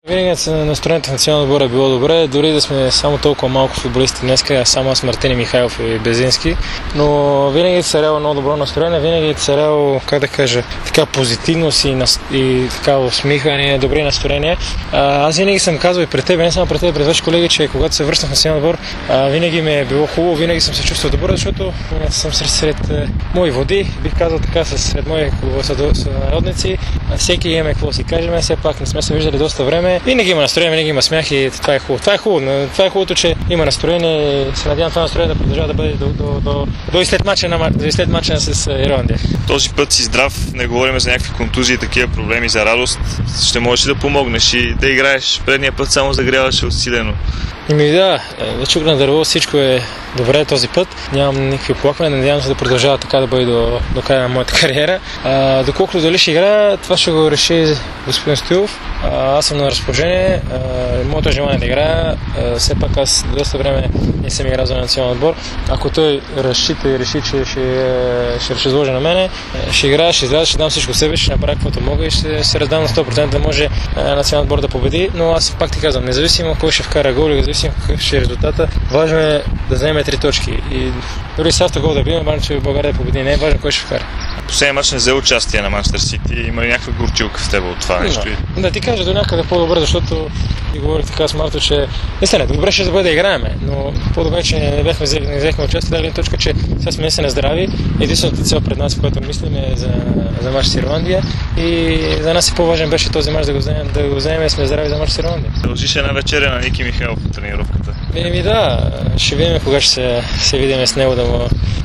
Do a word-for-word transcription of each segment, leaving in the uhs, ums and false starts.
Винаги настроението в националния отбор е било добре, дори да сме само толкова малко футболисти днеска, само аз, Мартин Михайлов и Безински, но винаги е царяло много добро настроение, винаги е царяло, как да кажа, така позитивност и, и така усмихване, добри настроения. А, аз винаги съм казвал и пред теб, не само пред теб, пред ваши колеги, че когато се връщам в националния отбор, а, винаги ми е било хубаво, винаги съм се чувствал добре, защото съм сред, сред е, мои води, бих казал така, сред мои сънародници. Всеки имаме какво си кажем, все пак не сме се виждали доста време. Винаги има настроение, винаги има смях и това е хубаво. Това е хубаво, това е хубавото, че има настроение и се надявам това настроение да продължава да бъде до, до, до, до и след мача, на, до и след мача с Ирландия. Този път си здрав, не говорим за някакви контузии и такива проблеми, за радост. Ще можеш да помогнеш и да играеш. Предния път само загряваше усилено. Ими да, да чук на дърво, всичко е добре този път. Нямам никакви оплаквания, надявам се да продължава така да бъде до, до края на моята кариера. А, доколкото дали ще играя, това ще го реши господин Стоилов. А, аз съм на разположение, а, моето желание да играя, а, все пак аз доста време не съм играл за национален отбор. Ако той разчита и реши, че ще, ще, ще изложи на мене, ще играя, ще изляза, ще дам всичко себе, ще направя каквото мога и ще се раздам на сто процента да може национален отбор да победи, но аз пак ти казвам, независимо кой ще вкара гол, независимо какъв ще е резултата, важно е да вземем три точки. И дори с автогол да бием, важно, че България да победи, не е важно кой ще вкара. Последния мач не взе участие на Манчестър Сити. Има ли някаква горчилка в теб от това нещо? Да, да ти кажа до някъде по-добре, защото ти говорих така с Марто, че наистина добре ще да бъде да играем, но по-добре, че не бяхме не взехме участие, да гледна точка, че сега сме наистина здрави. Единствената цел пред нас, която мислим е за, за мач с Ирландия и за нас и по-важен беше този мач да го вземем, да го вземем и сме здрави за мач с Ирландия. Дължиш една вечеря на Ники Михайлов по тренировката. Еми да, ще видим кога ще се, се видим с него да му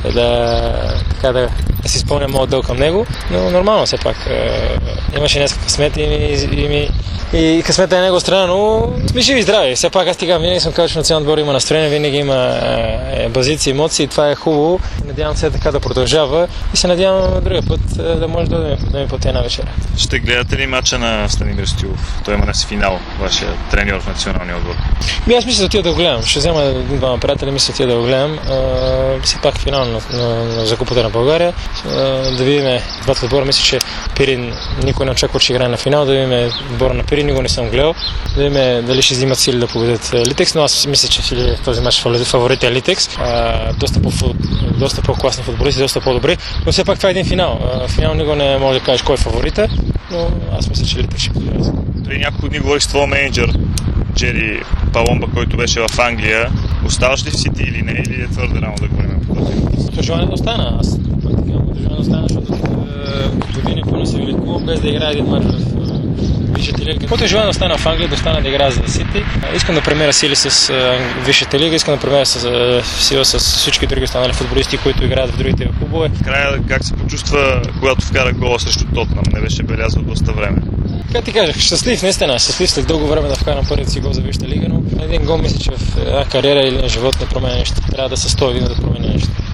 да, така, да, да си изпълня моят дълг към него, но нормално все пак. Е, имаше днес късмет и ми, и, ми, и късмета е негова страна, но сме живи и здрави. Все пак аз тига винаги съм казал, че националният отбор има настроение, винаги има е, базици, емоции, това е хубаво. Надявам се така да продължава и се надявам другия път е, да може да дойдем да ми по една вечера. Ще гледате ли мача на Станимир Стоилов? Той има днес финал, вашия треньор в националния отбор. Ми, аз мисля да отида да го гледам. Ще взема един-двама приятели, мисля да отида да го гледам. Все пак финал на, на, на закупата на България. Да видим двата отбора. Мисля, че Пирин никой не очаква, че играе на финал. Да видим отбора на Пирин, никога не съм гледал. Да видим дали ще взимат сили да победят Литекс, но аз мисля, че в този мач фаворит е Литекс. Доста, по, доста по-класни футболисти, доста по-добри. Но все пак това е един финал. Финал никога не може да кажеш кой е фаворита, но аз мисля, че Литекс ще победи. Преди няколко дни говорих с твоя менеджер Джери Паломба, който беше в Англия. Оставаш ли в Сити или не, или е твърде рано да говорим по този въпрос? Моето желание да остана. Аз моето желание да остана, защото години пълно се велико, без да играя един мач в Висшата лига. Моето желание да остана в Англия, да остана да играя за Сити. Искам да премера сили с Висшата лига, искам да премера с, сила с всички други останали футболисти, които играят в другите клубове. Края как се почувства, когато вкара гола срещу Тотнъм? Не беше белязал доста време. Така ти кажах, щастлив, наистина, щастлив след дълго време да вкарам първият си гол за Висшата лига, но един гол мисля, че в една кариера или на живот не променя нещо. Трябва да са сто години да променя нещо.